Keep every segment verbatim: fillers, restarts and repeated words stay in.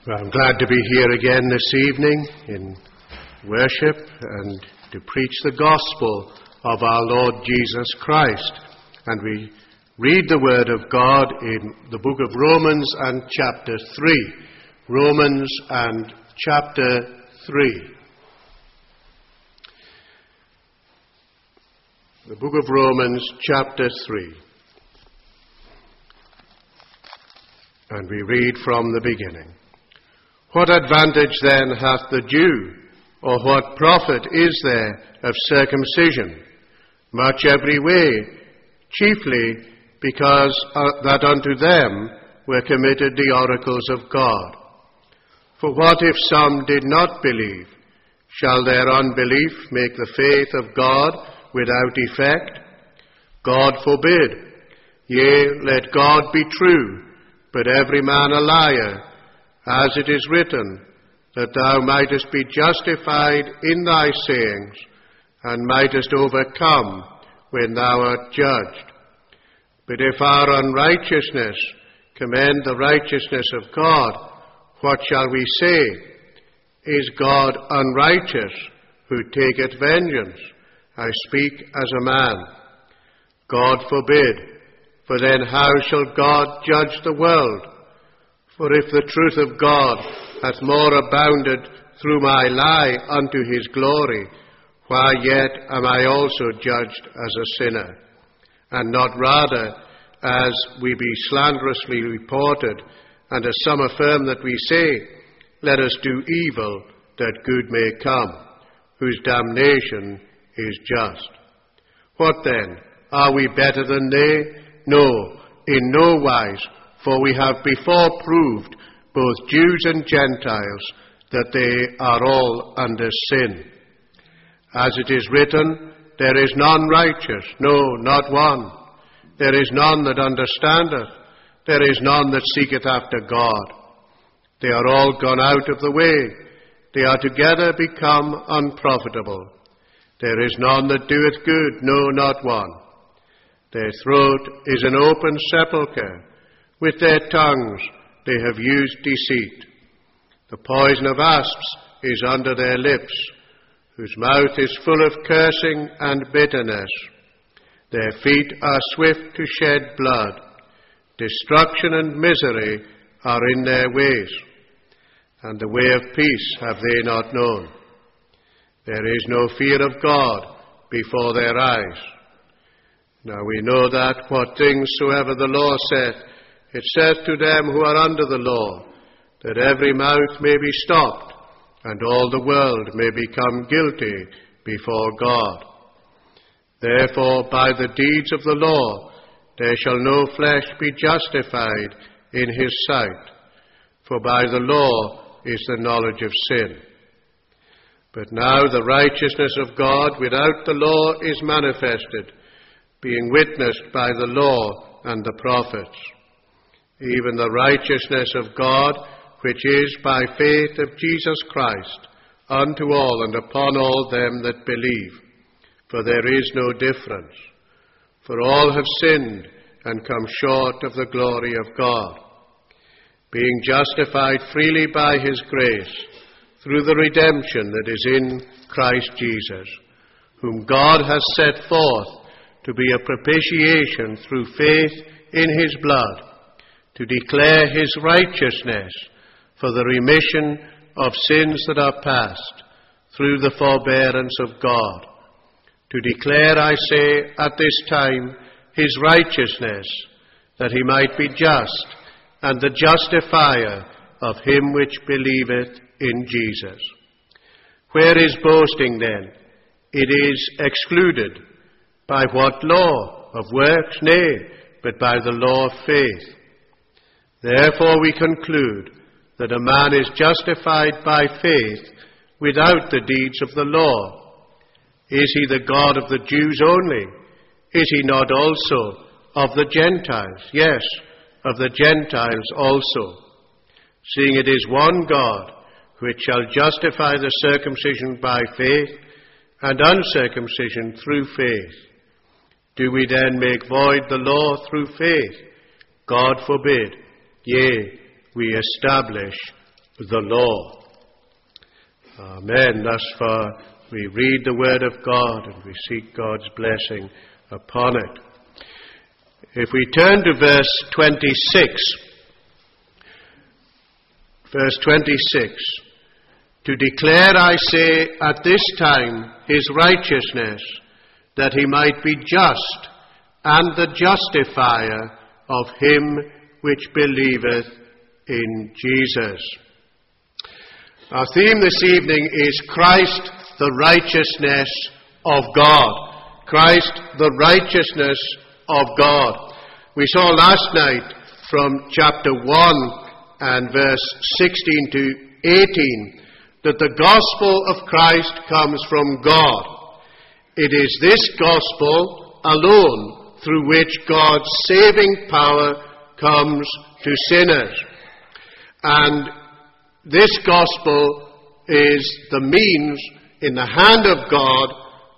Well, I'm glad to be here again this evening in worship and to preach the gospel of our Lord Jesus Christ. And we read the word of God in the book of Romans and chapter three. Romans and chapter three. The book of Romans chapter three. And we read from the beginning. What advantage then hath the Jew, or what profit is there of circumcision? Much every way, chiefly because uh, that unto them were committed the oracles of God. For what if some did not believe? Shall their unbelief make the faith of God without effect? God forbid. Yea, let God be true, but every man a liar, as it is written, that thou mightest be justified in thy sayings, and mightest overcome when thou art judged. But if our unrighteousness commend the righteousness of God, what shall we say? Is God unrighteous, who taketh vengeance? I speak as a man. God forbid. For then how shall God judge the world? For if the truth of God hath more abounded through my lie unto his glory, why yet am I also judged as a sinner? And not rather as we be slanderously reported, and as some affirm that we say, let us do evil, that good may come, whose damnation is just. What then? Are we better than they? No, in no wise. For we have before proved, both Jews and Gentiles, that they are all under sin. As it is written, there is none righteous, no, not one. There is none that understandeth, there is none that seeketh after God. They are all gone out of the way, they are together become unprofitable. There is none that doeth good, no, not one. Their throat is an open sepulchre. With their tongues they have used deceit. The poison of asps is under their lips, whose mouth is full of cursing and bitterness. Their feet are swift to shed blood. Destruction and misery are in their ways, and the way of peace have they not known. There is no fear of God before their eyes. Now we know that what things soever the law saith, it saith to them who are under the law, that every mouth may be stopped, and all the world may become guilty before God. Therefore, by the deeds of the law, there shall no flesh be justified in his sight, for by the law is the knowledge of sin. But now the righteousness of God without the law is manifested, being witnessed by the law and the prophets, even the righteousness of God, which is by faith of Jesus Christ, unto all and upon all them that believe. For there is no difference. For all have sinned and come short of the glory of God, being justified freely by his grace, through the redemption that is in Christ Jesus, whom God has set forth to be a propitiation through faith in his blood, to declare his righteousness for the remission of sins that are past, through the forbearance of God. To declare, I say, at this time, his righteousness, that he might be just, and the justifier of him which believeth in Jesus. Where is boasting then? It is excluded. By what law? Of works? Nay, but by the law of faith. Therefore we conclude that a man is justified by faith without the deeds of the law. Is he the God of the Jews only? Is he not also of the Gentiles? Yes, of the Gentiles also. Seeing it is one God, which shall justify the circumcision by faith, and uncircumcision through faith. Do we then make void the law through faith? God forbid. Yea, we establish the law. Amen. Thus far we read the word of God and we seek God's blessing upon it. If we turn to verse twenty-six, verse twenty-six, to declare, I say, at this time his righteousness, that he might be just and the justifier of him which believeth in Jesus. Our theme this evening is Christ, the righteousness of God. Christ, the righteousness of God. We saw last night from chapter one and verse sixteen to eighteen that the gospel of Christ comes from God. It is this gospel alone through which God's saving power comes to sinners. And this gospel is the means in the hand of God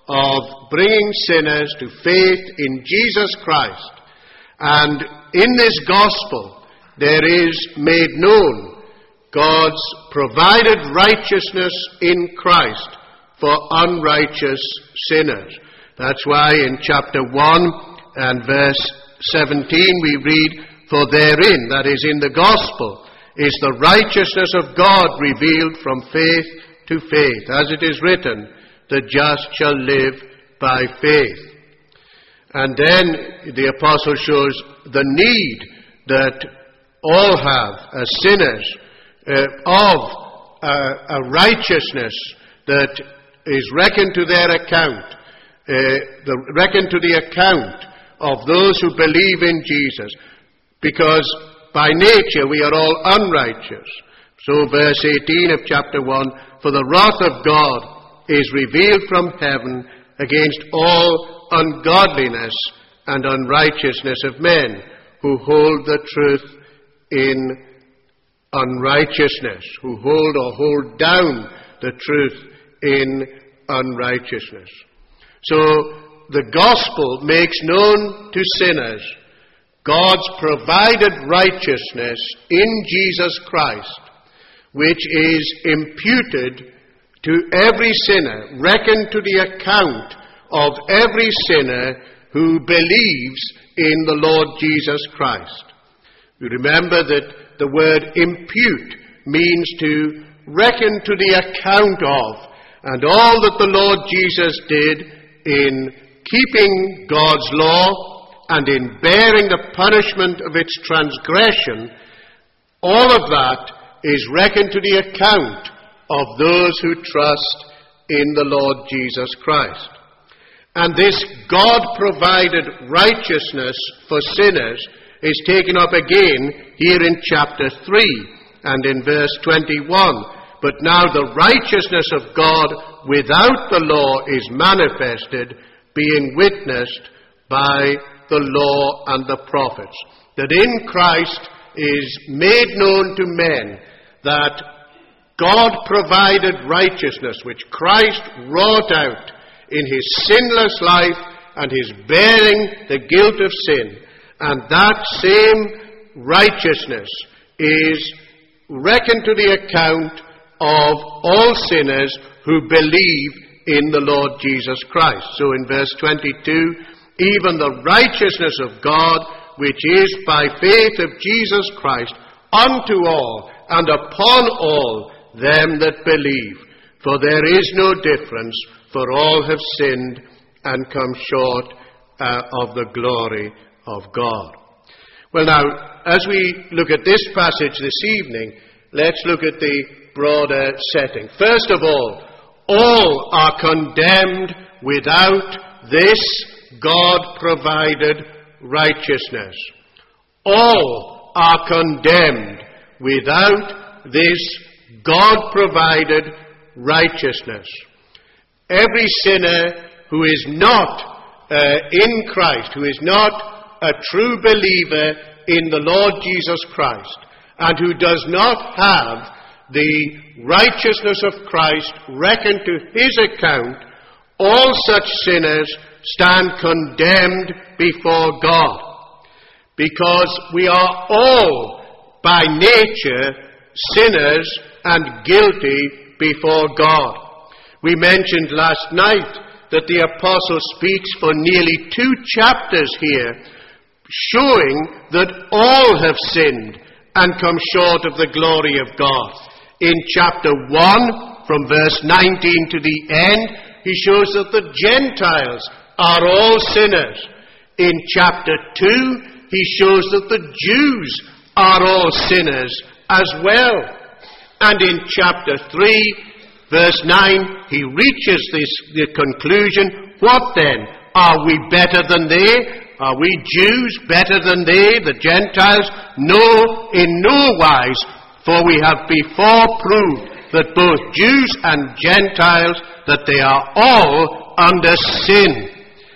of bringing sinners to faith in Jesus Christ. And in this gospel there is made known God's provided righteousness in Christ for unrighteous sinners. That's why in chapter one and verse seventeen we read, for therein, that is in the gospel, is the righteousness of God revealed from faith to faith. As it is written, the just shall live by faith. And then the apostle shows the need that all have as sinners uh, of uh, a righteousness that is reckoned to their account, uh, the, reckoned to the account of those who believe in Jesus, because by nature we are all unrighteous. So verse eighteen of chapter one, for the wrath of God is revealed from heaven against all ungodliness and unrighteousness of men who hold the truth in unrighteousness, who hold or hold down the truth in unrighteousness. So the gospel makes known to sinners God's provided righteousness in Jesus Christ, which is imputed to every sinner, reckoned to the account of every sinner who believes in the Lord Jesus Christ. You remember that the word impute means to reckon to the account of, and all that the Lord Jesus did in keeping God's law and in bearing the punishment of its transgression, all of that is reckoned to the account of those who trust in the Lord Jesus Christ. And this God-provided righteousness for sinners is taken up again here in chapter three and in verse twenty-one. But now the righteousness of God without the law is manifested, being witnessed by the law and the prophets. That in Christ is made known to men that God provided righteousness which Christ wrought out in his sinless life and his bearing the guilt of sin. And that same righteousness is reckoned to the account of all sinners who believe in the Lord Jesus Christ. So in verse twenty-two, even the righteousness of God, which is by faith of Jesus Christ, unto all and upon all them that believe. For there is no difference, for all have sinned and come short uh, of the glory of God. Well now, as we look at this passage this evening, let's look at the broader setting. First of all, all are condemned without this God-provided righteousness. All are condemned without this God-provided righteousness. Every sinner who is not uh, in Christ, who is not a true believer in the Lord Jesus Christ, and who does not have the righteousness of Christ reckoned to his account, all such sinners stand condemned before God. Because we are all, by nature, sinners and guilty before God. We mentioned last night that the apostle speaks for nearly two chapters here, showing that all have sinned and come short of the glory of God. In chapter one, from verse nineteen to the end, he shows that the Gentiles are all sinners. In chapter two, he shows that the Jews are all sinners as well. And in chapter three, verse nine, he reaches this the conclusion. What then? Are we better than they? Are we Jews better than they, the Gentiles? No, in no wise, for we have before proved that both Jews and Gentiles, that they are all under sin.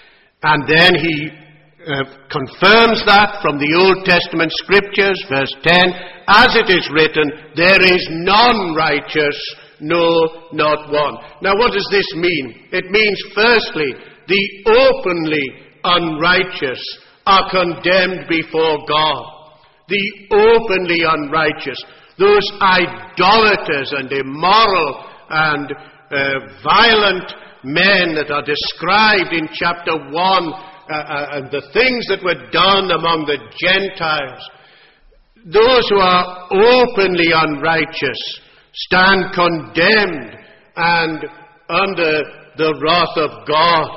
And then he uh, confirms that from the Old Testament scriptures, verse ten, as it is written, there is none righteous, no, not one. Now what does this mean? It means, firstly, the openly unrighteous are condemned before God. The openly unrighteous, those idolaters and immoral and uh, violent men that are described in chapter one, uh, uh, and the things that were done among the Gentiles, those who are openly unrighteous stand condemned and under the wrath of God.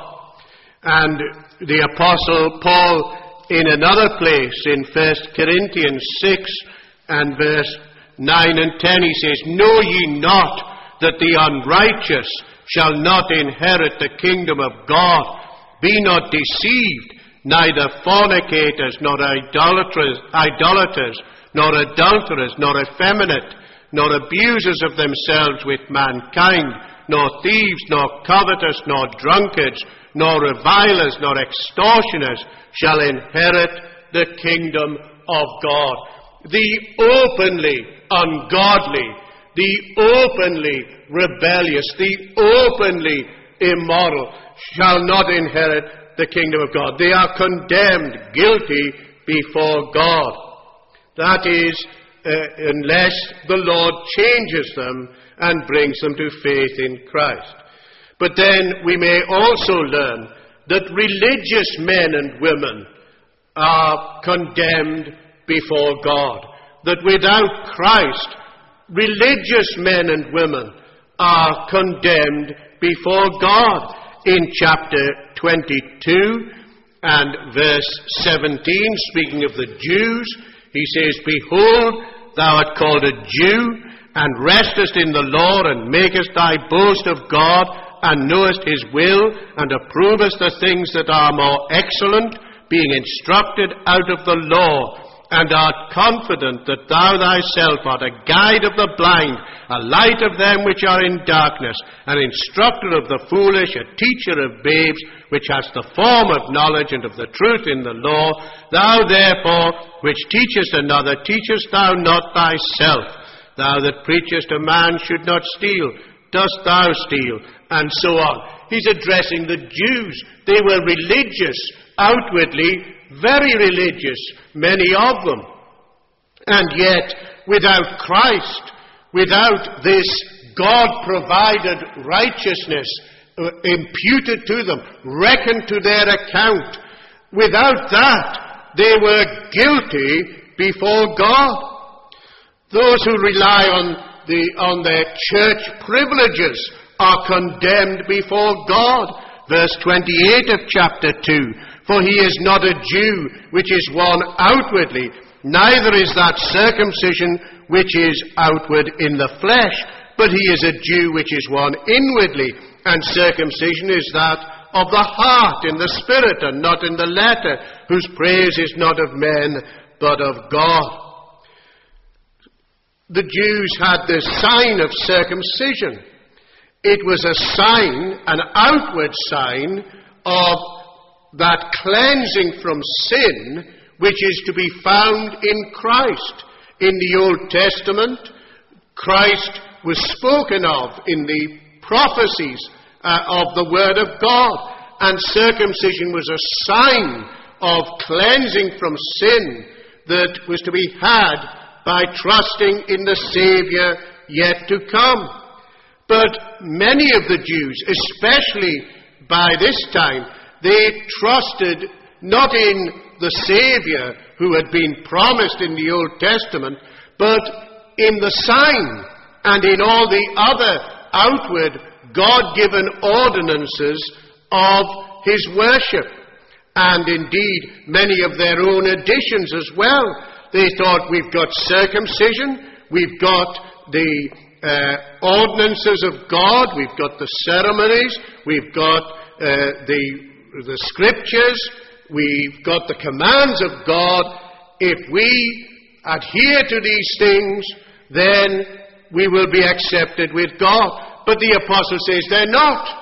And the Apostle Paul, in another place, in First Corinthians six and verse nine and ten, he says, know ye not that the unrighteous shall not inherit the kingdom of God? Be not deceived, neither fornicators, nor idolaters, idolaters, nor adulterers, nor effeminate, nor abusers of themselves with mankind, nor thieves, nor covetous, nor drunkards, nor revilers, nor extortioners shall inherit the kingdom of God. The openly ungodly, the openly rebellious, the openly immoral shall not inherit the kingdom of God. They are condemned, guilty before God. That is, uh, unless the Lord changes them and brings them to faith in Christ. But then we may also learn that religious men and women are condemned before God. That without Christ, religious men and women are condemned before God. In chapter twenty-two and verse seventeen, speaking of the Jews, he says, behold, thou art called a Jew, and restest in the law, and makest thy boast of God, and knowest his will, and approvest the things that are more excellent, being instructed out of the law, and art confident that thou thyself art a guide of the blind, a light of them which are in darkness, an instructor of the foolish, a teacher of babes, which hast the form of knowledge and of the truth in the law. Thou therefore, which teachest another, teachest thou not thyself? Thou that preachest a man should not steal, dost thou steal? And so on. He's addressing the Jews. They were religious, outwardly very religious, many of them. And yet, without Christ, without this God-provided righteousness uh, imputed to them, reckoned to their account, without that, they were guilty before God. Those who rely on the on their church privileges are condemned before God. Verse twenty-eight of chapter two, for he is not a Jew, which is one outwardly, neither is that circumcision which is outward in the flesh, but he is a Jew which is one inwardly, and circumcision is that of the heart, in the spirit, and not in the letter, whose praise is not of men, but of God. The Jews had the sign of circumcision. It was a sign, an outward sign, of that cleansing from sin which is to be found in Christ. In the Old Testament, Christ was spoken of in the prophecies uh, of the Word of God, and circumcision was a sign of cleansing from sin that was to be had by trusting in the Saviour yet to come. But many of the Jews, especially by this time, they trusted not in the Saviour who had been promised in the Old Testament, but in the sign and in all the other outward God-given ordinances of his worship. And indeed, many of their own additions as well. They thought, we've got circumcision, we've got the uh, ordinances of God, we've got the ceremonies, we've got uh, the, the scriptures, we've got the commands of God. If we adhere to these things, then we will be accepted with God. But the apostle says they're not.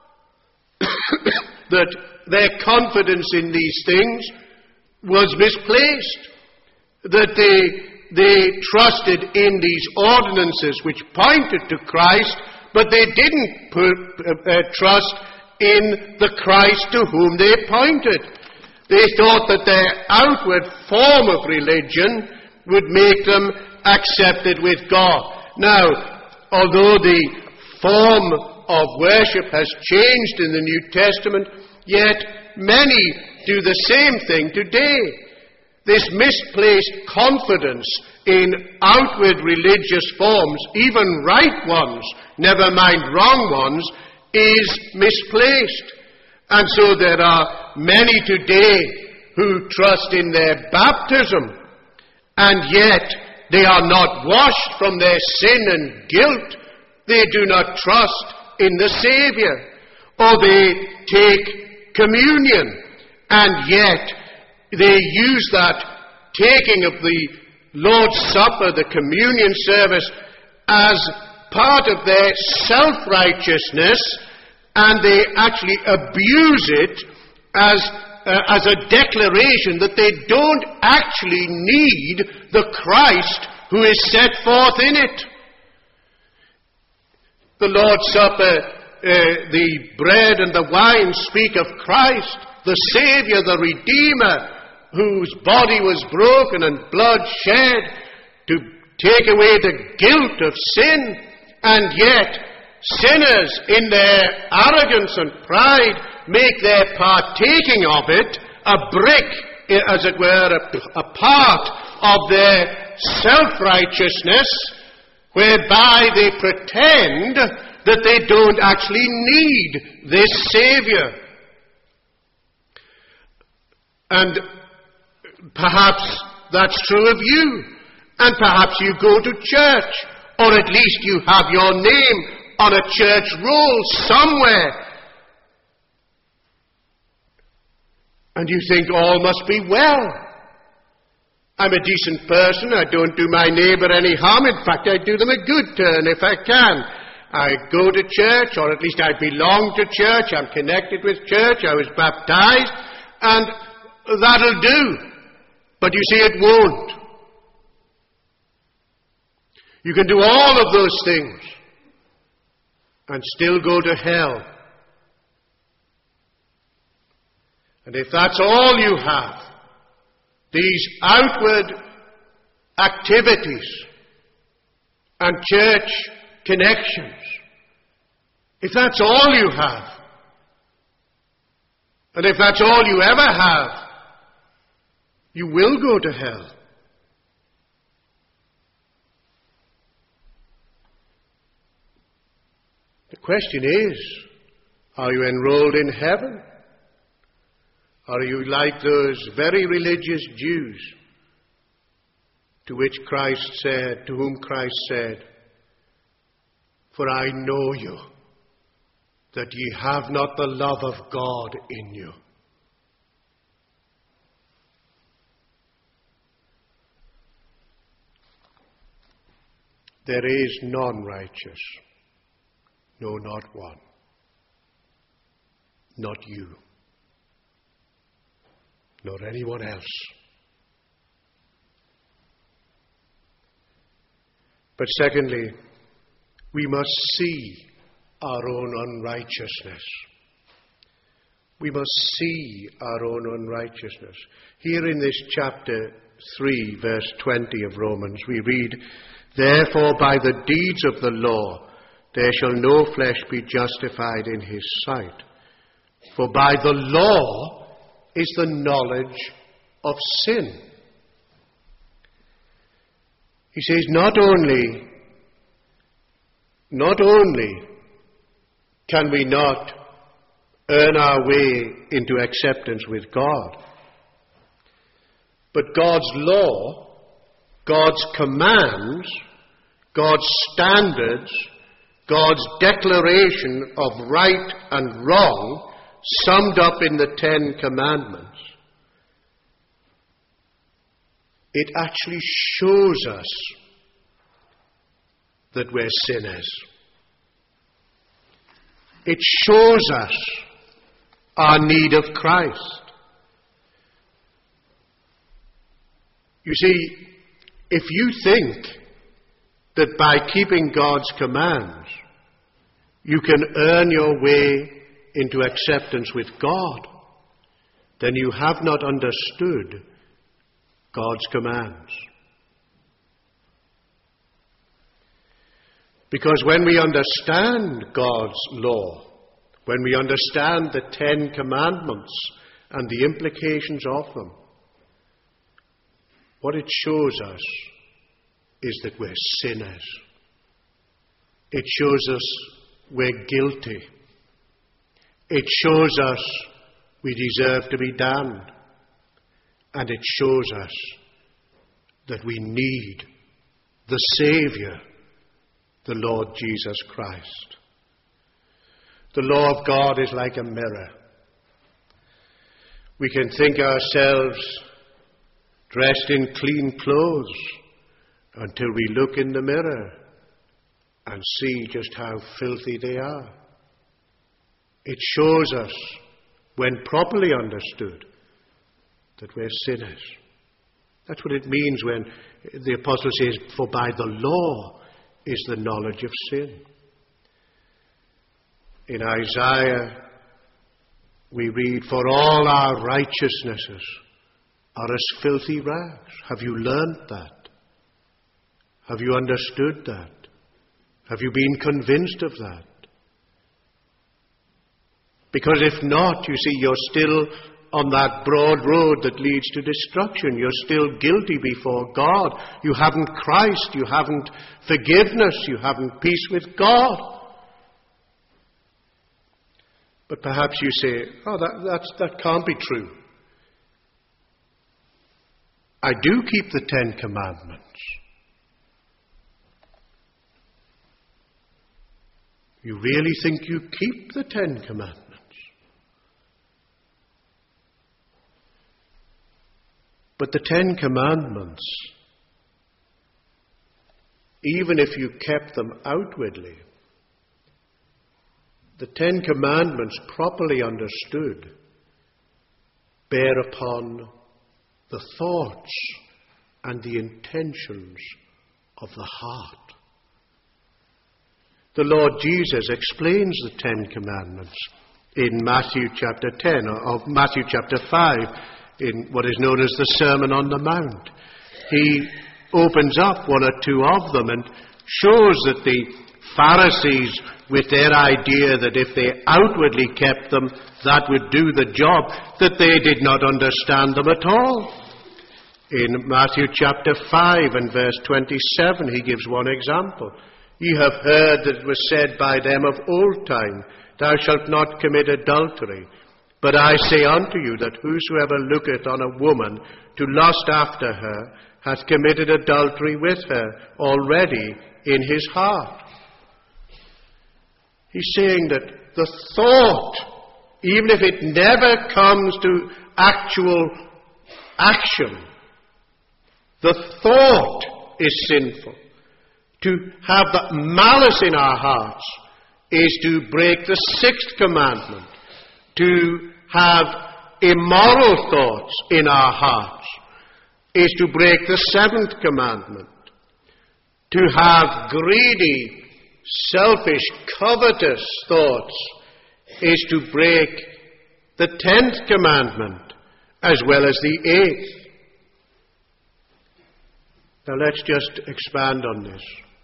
That their confidence in these things was misplaced. That they, they trusted in these ordinances which pointed to Christ, but they didn't put, uh, trust in the Christ to whom they pointed. They thought that their outward form of religion would make them accepted with God. Now, although the form of worship has changed in the New Testament, yet many do the same thing today. This misplaced confidence in outward religious forms, even right ones, never mind wrong ones, is misplaced. And so there are many today who trust in their baptism, and yet they are not washed from their sin and guilt. They do not trust in the Saviour. Or they take communion, and yet they use that taking of the Lord's Supper, the communion service, as part of their self-righteousness, and they actually abuse it as, uh, as a declaration that they don't actually need the Christ who is set forth in it. The Lord's Supper, uh, the bread and the wine speak of Christ, the Saviour, the Redeemer, whose body was broken and blood shed to take away the guilt of sin. And yet, sinners in their arrogance and pride make their partaking of it a brick, as it were, a, a part of their self-righteousness, whereby they pretend that they don't actually need this Saviour. And perhaps that's true of you. And perhaps you go to church, or at least you have your name on a church roll somewhere. And you think all must be well. I'm a decent person. I don't do my neighbour any harm. In fact, I do them a good turn if I can. I go to church, or at least I belong to church. I'm connected with church. I was baptized. And that'll do. But you see, it won't. You can do all of those things and still go to hell. And if that's all you have, these outward activities and church connections, if that's all you have, and if that's all you ever have, you will go to hell. The question is, are you enrolled in heaven? Or are you like those very religious Jews to which Christ said, to whom Christ said, "For I know you, that ye have not the love of God in you." There is none righteous, no, not one. Not you, nor anyone else. But secondly, we must see our own unrighteousness. We must see our own unrighteousness. Here in this chapter three, verse twenty of Romans, we read, Therefore by the deeds of the law there shall no flesh be justified in his sight. For by the law is the knowledge of sin. He says not only, not only can we not earn our way into acceptance with God, but God's law, God's commands, God's standards, God's declaration of right and wrong, summed up in the Ten Commandments, it actually shows us that we're sinners. It shows us our need of Christ. You see, if you think that by keeping God's commands you can earn your way into acceptance with God, then you have not understood God's commands. Because when we understand God's law, when we understand the Ten Commandments and the implications of them, what it shows us is that we're sinners. It shows us we're guilty. It shows us we deserve to be damned. And it shows us that we need the Saviour, the Lord Jesus Christ. The law of God is like a mirror. We can think ourselves dressed in clean clothes until we look in the mirror and see just how filthy they are. It shows us, when properly understood, that we're sinners. That's what it means when the apostle says, for by the law is the knowledge of sin. In Isaiah, we read, for all our righteousnesses are as filthy rags. Have you learned that? Have you understood that? Have you been convinced of that? Because if not, you see, you're still on that broad road that leads to destruction. You're still guilty before God. You haven't Christ. You haven't forgiveness. You haven't peace with God. But perhaps you say, oh, that, that's, that can't be true. I do keep the Ten Commandments. You really think you keep the Ten Commandments? But the Ten Commandments, even if you kept them outwardly, the Ten Commandments, properly understood, bear upon the thoughts and the intentions of the heart. The Lord Jesus explains the Ten Commandments in Matthew chapter ten, or Matthew chapter five, in what is known as the Sermon on the Mount. He opens up one or two of them and shows that the Pharisees, with their idea that if they outwardly kept them, that would do the job, that they did not understand them at all. In Matthew chapter five and verse twenty-seven, he gives one example. Ye have heard that it was said by them of old time, thou shalt not commit adultery. But I say unto you that whosoever looketh on a woman to lust after her hath committed adultery with her already in his heart. He's saying that the thought, even if it never comes to actual action, the thought is sinful. To have that malice in our hearts is to break the sixth commandment. To have immoral thoughts in our hearts is to break the seventh commandment. To have greedy, selfish, covetous thoughts is to break the tenth commandment as well as the eighth. Now let's just expand on this.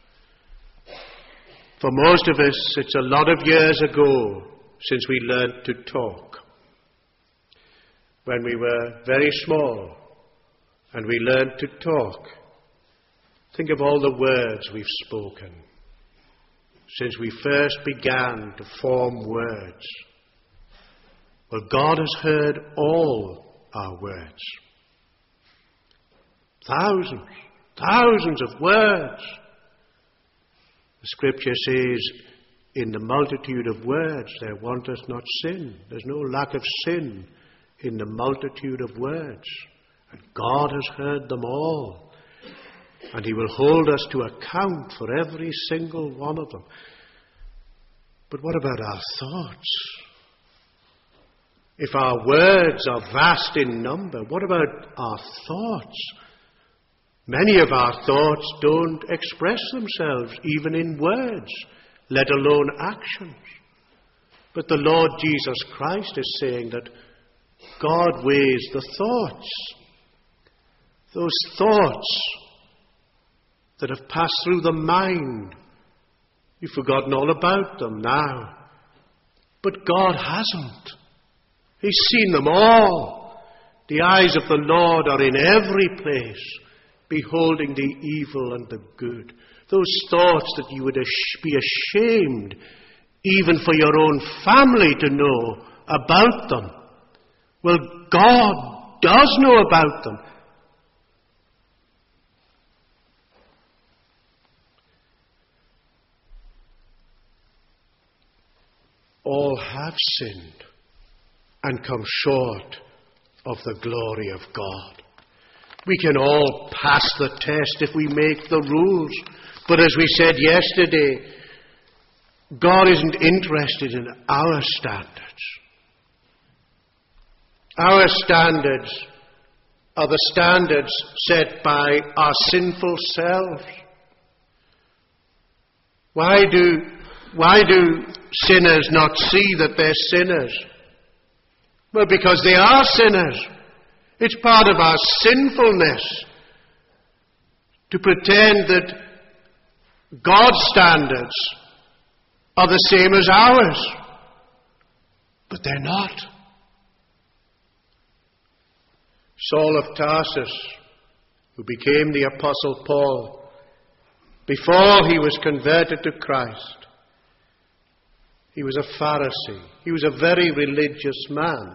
For most of us, it's a lot of years ago since we learned to talk. When we were very small and we learned to talk. Think of all the words we've spoken since we first began to form words. Well, God has heard all our words. Thousands, thousands of words. The Scripture says, in the multitude of words there wanteth not sin. There's no lack of sin in the multitude of words. And God has heard them all. And He will hold us to account for every single one of them. But what about our thoughts? If our words are vast in number, what about our thoughts? Many of our thoughts don't express themselves even in words, let alone actions. But the Lord Jesus Christ is saying that God weighs the thoughts. Those thoughts that have passed through the mind. You've forgotten all about them now. But God hasn't. He's seen them all. The eyes of the Lord are in every place, beholding the evil and the good. Those thoughts that you would be ashamed, even for your own family to know about them. Well, God does know about them. All have sinned and come short of the glory of God. We can all pass the test if we make the rules. But as we said yesterday, God isn't interested in our standards. Our standards are the standards set by our sinful selves. Why do, why do sinners not see that they're sinners? Well, because they are sinners. It's part of our sinfulness to pretend that God's standards are the same as ours. But they're not. Saul of Tarsus, who became the Apostle Paul, before he was converted to Christ, he was a Pharisee. He was a very religious man.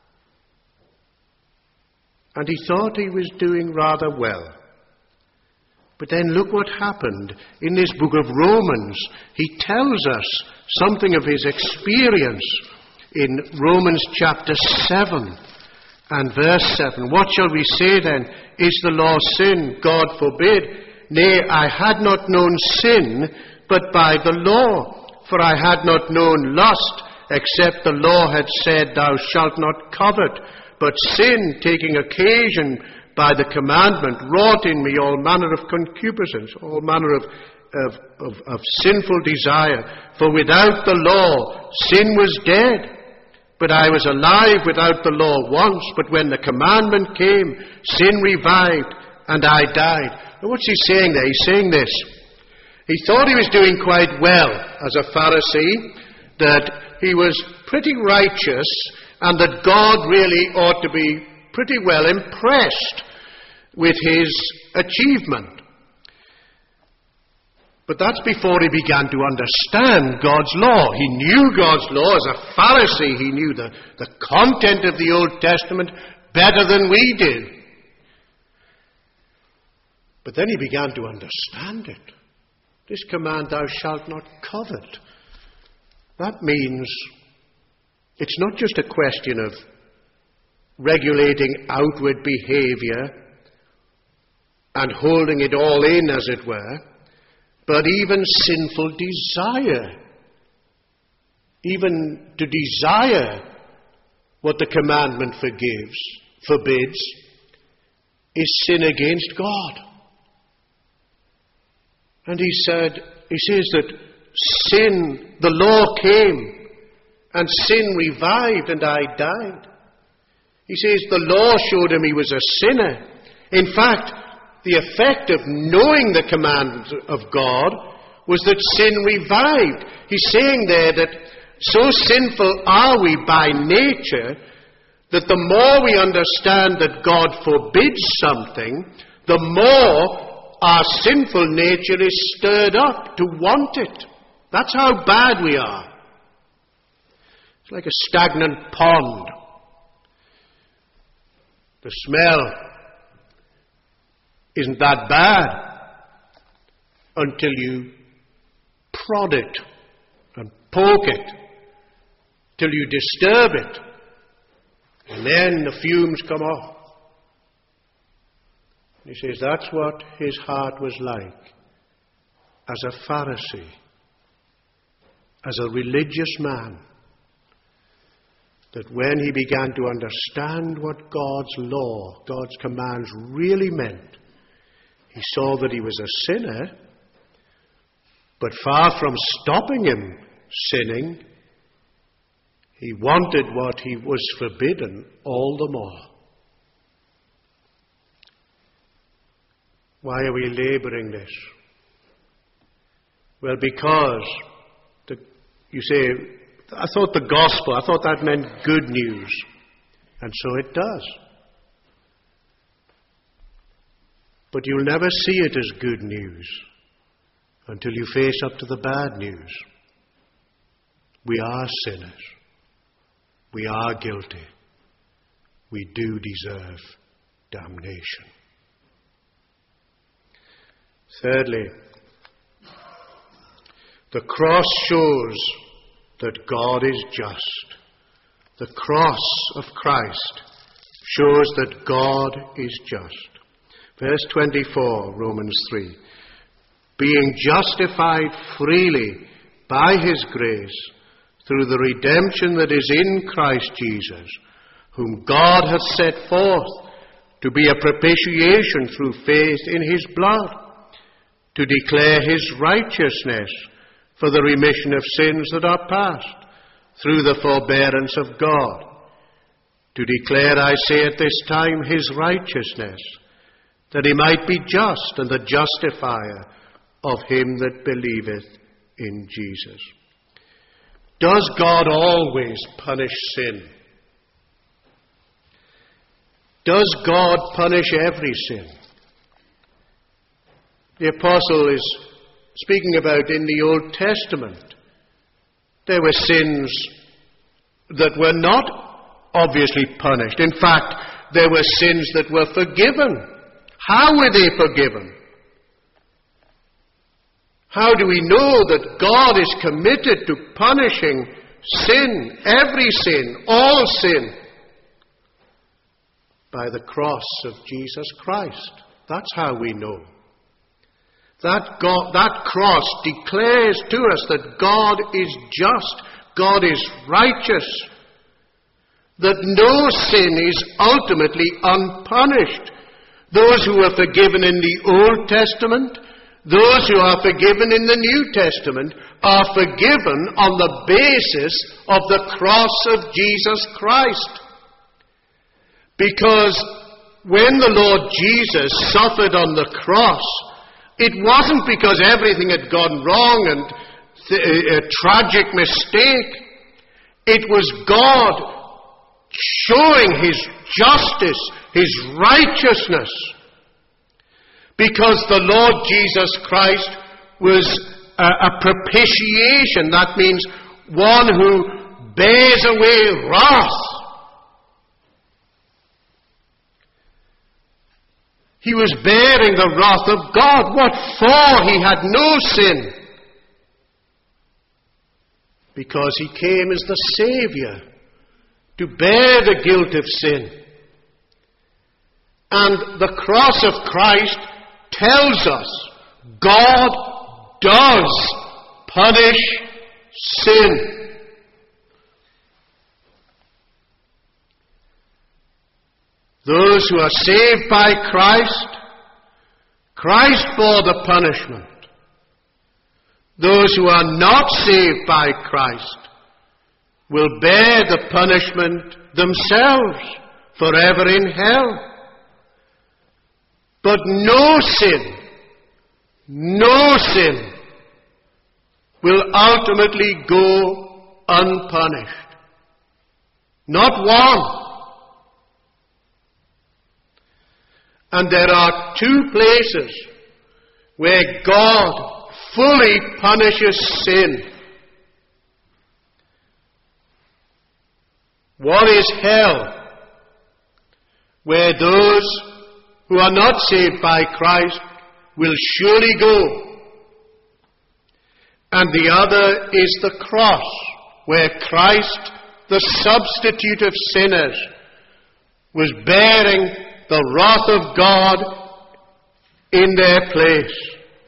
And he thought he was doing rather well. But then look what happened. In this book of Romans, he tells us something of his experience in Romans chapter seven and verse seven. What shall we say then? Is the law sin? God forbid. Nay, I had not known sin, but by the law. For I had not known lust, except the law had said, Thou shalt not covet. But sin, taking occasion by the commandment, wrought in me all manner of concupiscence, all manner of, of, of, of sinful desire. For without the law, sin was dead. But I was alive without the law once. But when the commandment came, sin revived, and I died. Now what's he saying there? He's saying this. He thought he was doing quite well as a Pharisee, that he was pretty righteous, and that God really ought to be pretty well impressed with his achievement. But that's before he began to understand God's law. He knew God's law. As a Pharisee, he knew the, the content of the Old Testament better than we did. But then he began to understand it. This command, thou shalt not covet. That means it's not just a question of regulating outward behavior and holding it all in, as it were, but even sinful desire. Even to desire what the commandment forgives, forbids, is sin against God. And he said, he says that sin, the law came, and sin revived, and I died. He says the law showed him he was a sinner. In fact, the effect of knowing the commandments of God was that sin revived. He's saying there that so sinful are we by nature that the more we understand that God forbids something, the more our sinful nature is stirred up to want it. That's how bad we are. It's like a stagnant pond. The smell isn't that bad until you prod it and poke it, till you disturb it, and then the fumes come off. He says that's what his heart was like as a Pharisee, as a religious man, that when he began to understand what God's law, God's commands really meant, he saw that he was a sinner, but far from stopping him sinning, he wanted what he was forbidden all the more. Why are we labouring this? Well, because the, you say, I thought the gospel, I thought that meant good news. And so it does. But you'll never see it as good news until you face up to the bad news. We are sinners. We are guilty. We do deserve damnation. Thirdly, the cross shows that God is just. The cross of Christ shows that God is just. Verse twenty-four, Romans three. Being justified freely by his grace through the redemption that is in Christ Jesus, whom God hath set forth to be a propitiation through faith in his blood, to declare his righteousness for the remission of sins that are past, through the forbearance of God, to declare, I say at this time, his righteousness, that he might be just and the justifier of him that believeth in Jesus. Does God always punish sin? Does God punish every sin? The apostle is speaking about in the Old Testament. There were sins that were not obviously punished. In fact, there were sins that were forgiven. How were they forgiven? How do we know that God is committed to punishing sin, every sin, all sin, by the cross of Jesus Christ? That's how we know. That, God, that cross declares to us that God is just, God is righteous, that no sin is ultimately unpunished. Those who are forgiven in the Old Testament, those who are forgiven in the New Testament, are forgiven on the basis of the cross of Jesus Christ. Because when the Lord Jesus suffered on the cross, it wasn't because everything had gone wrong and th- a tragic mistake. It was God showing his justice, his righteousness. Because the Lord Jesus Christ was a, a propitiation. That means one who bears away wrath. He was bearing the wrath of God. What for? He had no sin. Because he came as the Saviour to bear the guilt of sin. And the cross of Christ tells us God does punish sin. Those who are saved by Christ, Christ bore the punishment. Those who are not saved by Christ will bear the punishment themselves forever in hell. But no sin, no sin will ultimately go unpunished. Not one. And there are two places where God fully punishes sin. One is hell, where those who are not saved by Christ will surely go. And the other is the cross, where Christ, the substitute of sinners, was bearing the wrath of God in their place.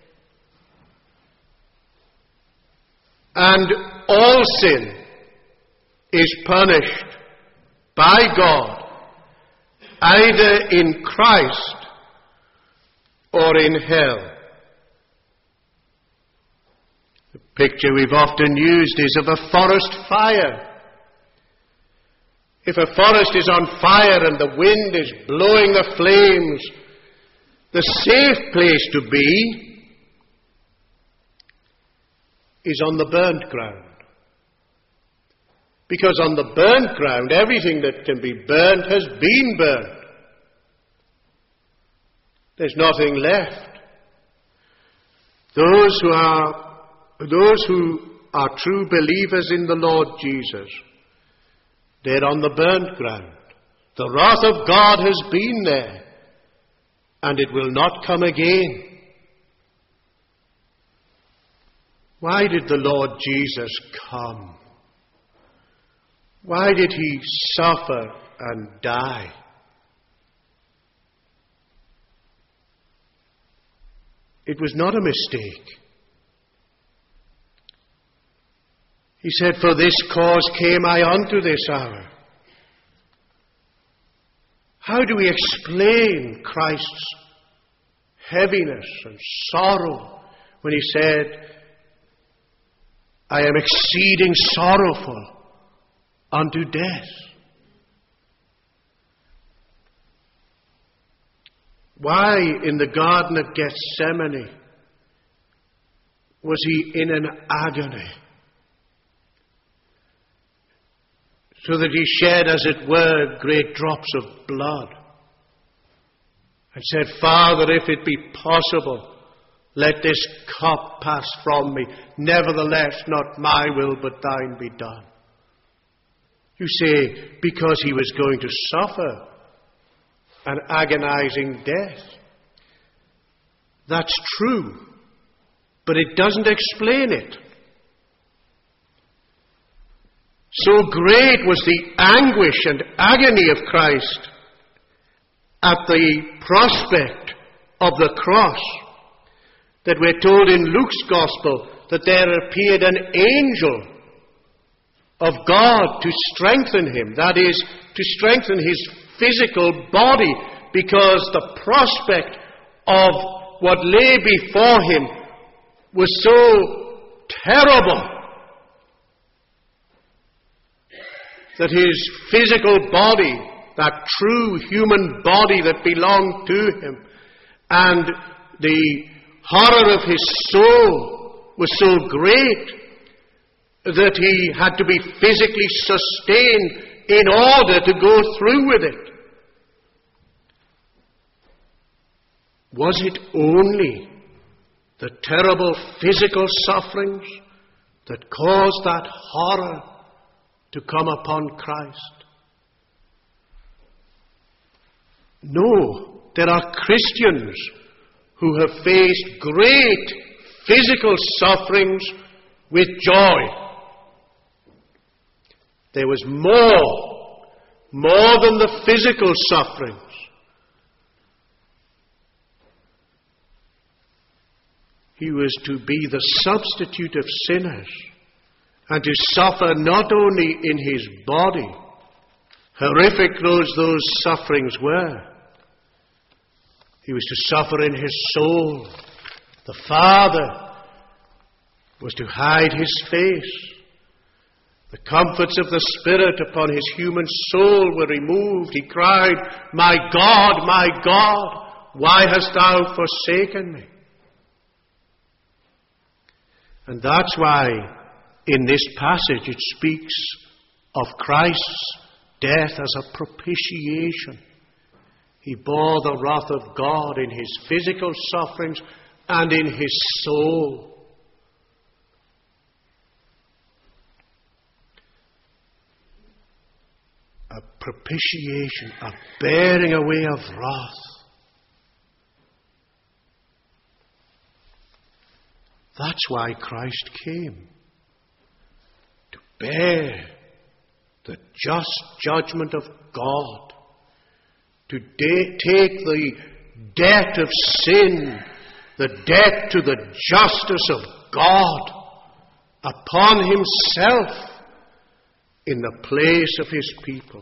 And all sin is punished by God, either in Christ or in hell. The picture we've often used is of a forest fire. If a forest is on fire and the wind is blowing the flames, the safe place to be is on the burnt ground. Because on the burnt ground, everything that can be burnt has been burnt. There's nothing left. Those who are, those who are true believers in the Lord Jesus, they're on the burnt ground. The wrath of God has been there, and it will not come again. Why did the Lord Jesus come? Why did he suffer and die? It was not a mistake. He said, "For this cause came I unto this hour." How do we explain Christ's heaviness and sorrow when he said, "I am exceeding sorrowful unto death"? Why in the Garden of Gethsemane was he in an agony? So that he shed, as it were, great drops of blood, and said, "Father, if it be possible, let this cup pass from me. Nevertheless, not my will, but thine be done." You say, because he was going to suffer an agonizing death. That's true, but it doesn't explain it. So great was the anguish and agony of Christ at the prospect of the cross that we're told in Luke's Gospel that there appeared an angel of God to strengthen him. That is, to strengthen his physical body, because the prospect of what lay before him was so terrible that his physical body, that true human body that belonged to him, and the horror of his soul was so great that he had to be physically sustained in order to go through with it. Was it only the terrible physical sufferings that caused that horror to come upon Christ? No, there are Christians who have faced great physical sufferings with joy. There was more, more than the physical sufferings. He was to be the substitute of sinners, and to suffer not only in his body, horrific those those sufferings were, he was to suffer in his soul. The Father was to hide his face. The comforts of the Spirit upon his human soul were removed. He cried, "My God, my God, Why hast thou forsaken me? And that's why in this passage it speaks of Christ's death as a propitiation. He bore the wrath of God in his physical sufferings and in his soul. A propitiation, a bearing away of wrath. That's why Christ came. To bear the just judgment of God. To de- take the debt of sin, the debt to the justice of God upon himself in the place of his people.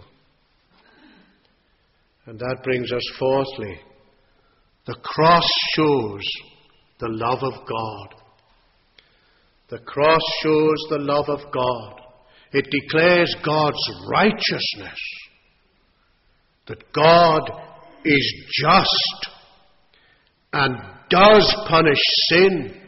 And that brings us fourthly. The cross shows the love of God. The cross shows the love of God. It declares God's righteousness. That God is just and does punish sin.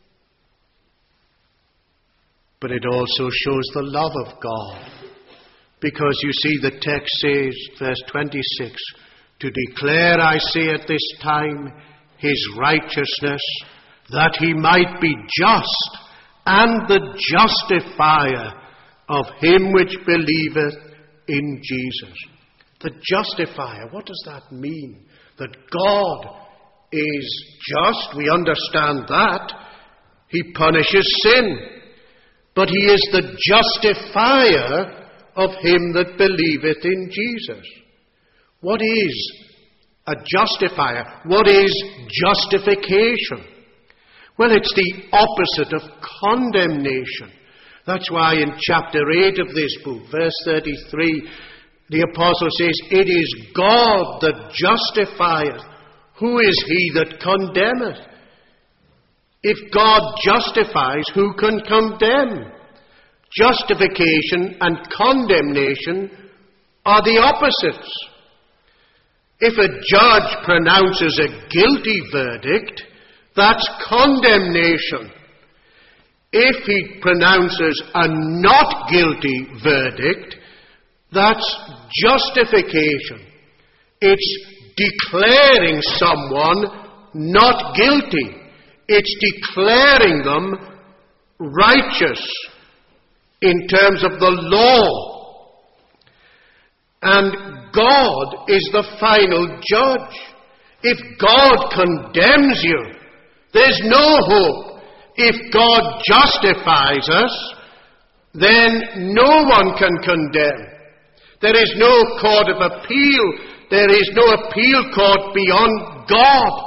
But it also shows the love of God. Because you see, the text says, verse twenty-six, to declare, I say at this time, his righteousness, that he might be just and the justifier of him which believeth in Jesus. The justifier, what does that mean? That God is just, we understand that. He punishes sin. But he is the justifier of him that believeth in Jesus. What is a justifier? What is justification? Well, it's the opposite of condemnation. That's why in chapter eight of this book, verse thirty-three, the apostle says, it is God that justifieth. Who is he that condemneth? If God justifies, who can condemn? Justification and condemnation are the opposites. If a judge pronounces a guilty verdict, that's condemnation. If he pronounces a not guilty verdict, that's justification. It's declaring someone not guilty. It's declaring them righteous in terms of the law. And God is the final judge. If God condemns you, there's no hope. If God justifies us, then no one can condemn. There is no court of appeal. There is no appeal court beyond God.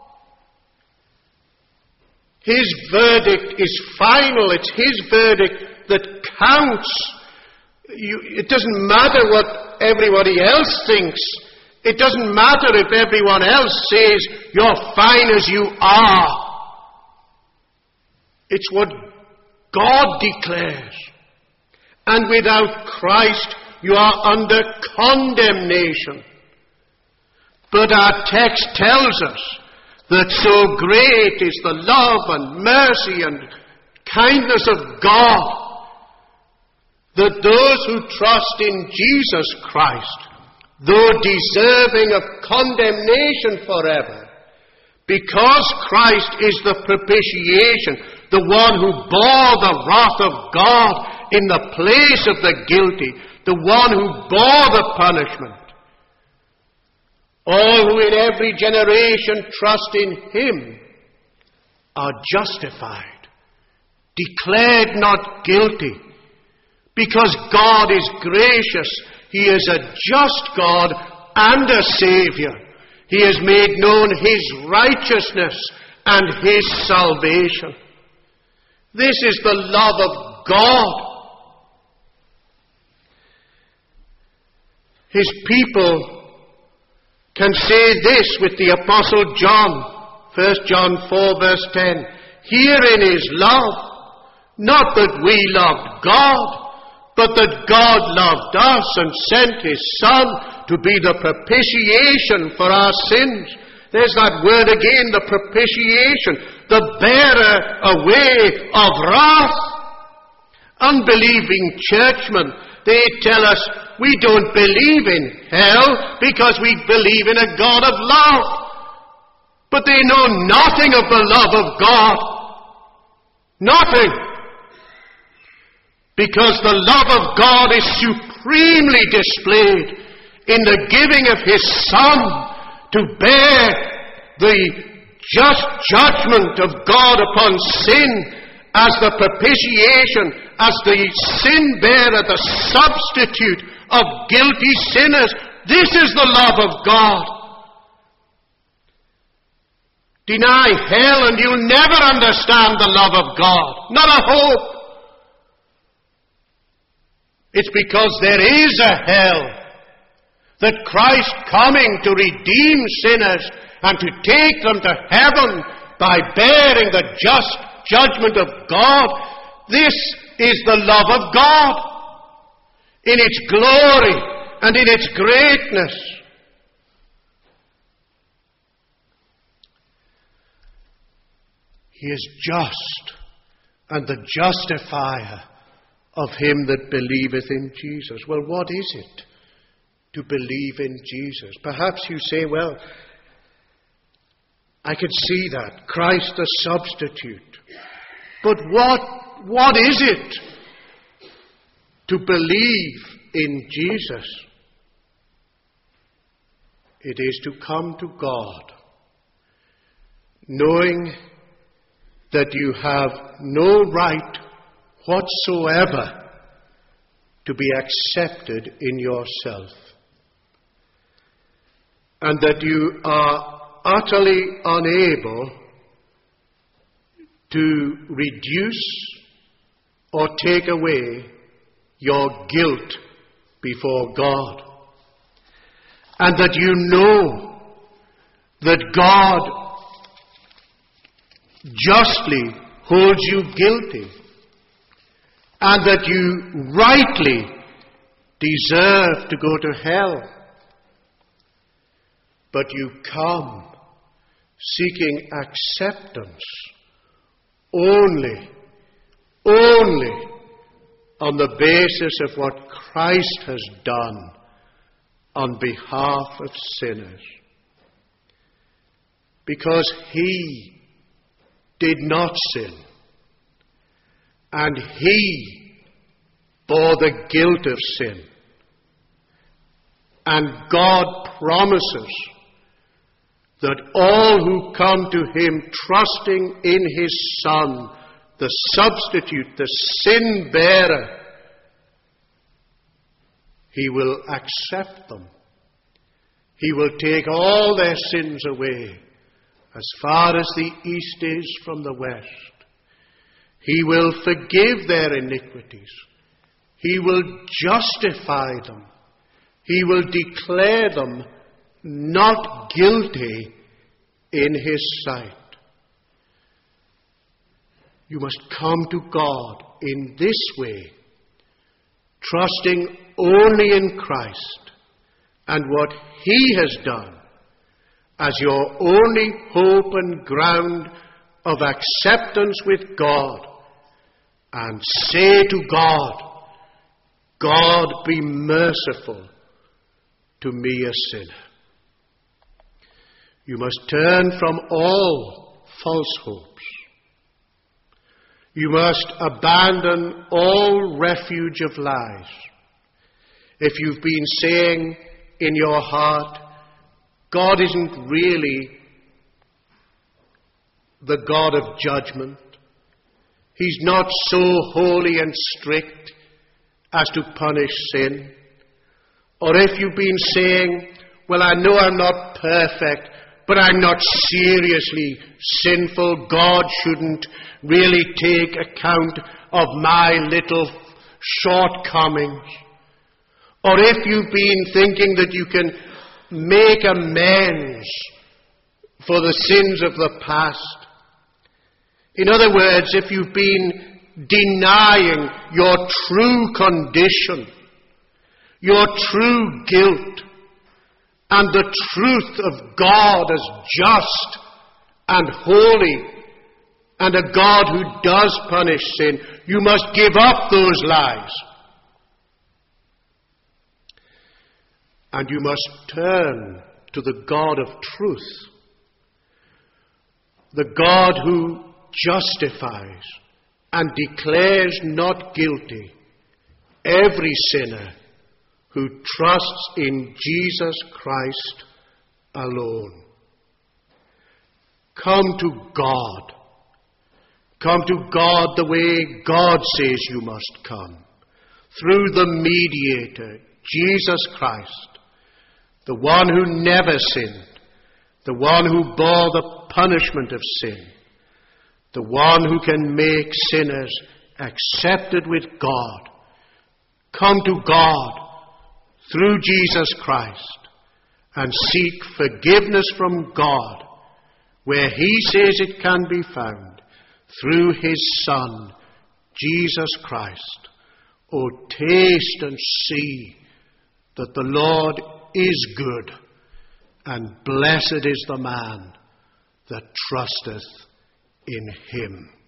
His verdict is final. It's his verdict that counts. You, it doesn't matter what everybody else thinks. It doesn't matter if everyone else says you're fine as you are. It's what God declares. And without Christ, you are under condemnation. But our text tells us that so great is the love and mercy and kindness of God that those who trust in Jesus Christ, though deserving of condemnation forever, because Christ is the propitiation, the one who bore the wrath of God in the place of the guilty, the one who bore the punishment, all who in every generation trust in him are justified, declared not guilty, because God is gracious. He is a just God and a Saviour. He has made known his righteousness and his salvation. This is the love of God. His people can say this with the Apostle John, First John four verse ten. Herein is love, not that we loved God, but that God loved us and sent his Son to be the propitiation for our sins. There's that word again, the propitiation, the bearer away of wrath. Unbelieving churchmen, they tell us we don't believe in hell because we believe in a God of love. But they know nothing of the love of God. Nothing. Because the love of God is supremely displayed in the giving of His Son to bear the just judgment of God upon sin as the propitiation, as the sin bearer, the substitute of guilty sinners. This is the love of God. Deny hell and you'll never understand the love of God. Not a hope. It's because there is a hell that Christ coming to redeem sinners and to take them to heaven by bearing the just judgment of God. This is the love of God in its glory and in its greatness. He is just and the justifier of him that believeth in Jesus. Well, what is it to believe in Jesus? Perhaps you say, well, I could see that. Christ the substitute. But what, what is it to believe in Jesus? It is to come to God, knowing that you have no right whatsoever to be accepted in yourself, and that you are utterly unable to reduce or take away your guilt before God, and that you know that God justly holds you guilty, and that you rightly deserve to go to hell. But you come seeking acceptance only, only on the basis of what Christ has done on behalf of sinners. Because He did not sin, and He bore the guilt of sin. And God promises that all who come to Him trusting in His Son, the substitute, the sin bearer, He will accept them. He will take all their sins away as far as the east is from the west. He will forgive their iniquities. He will justify them. He will declare them not guilty in His sight. You must come to God in this way, trusting only in Christ and what He has done as your only hope and ground of acceptance with God, and say to God, God, be merciful to me, a sinner. You must turn from all false hopes. You must abandon all refuge of lies. If you've been saying in your heart, God isn't really the God of judgment. He's not so holy and strict as to punish sin. Or if you've been saying, well, I know I'm not perfect, but I'm not seriously sinful. God shouldn't really take account of my little shortcomings. Or if you've been thinking that you can make amends for the sins of the past. In other words, if you've been denying your true condition, your true guilt, and the truth of God as just and holy, and a God who does punish sin, you must give up those lies. And you must turn to the God of truth, the God who justifies and declares not guilty every sinner who trusts in Jesus Christ alone. Come to God. Come to God the way God says you must come, through the mediator, Jesus Christ, the one who never sinned, the one who bore the punishment of sin, the one who can make sinners accepted with God. Come to God through Jesus Christ and seek forgiveness from God where he says it can be found, through his Son, Jesus Christ. Oh, taste and see that the Lord is good, and blessed is the man that trusteth in him.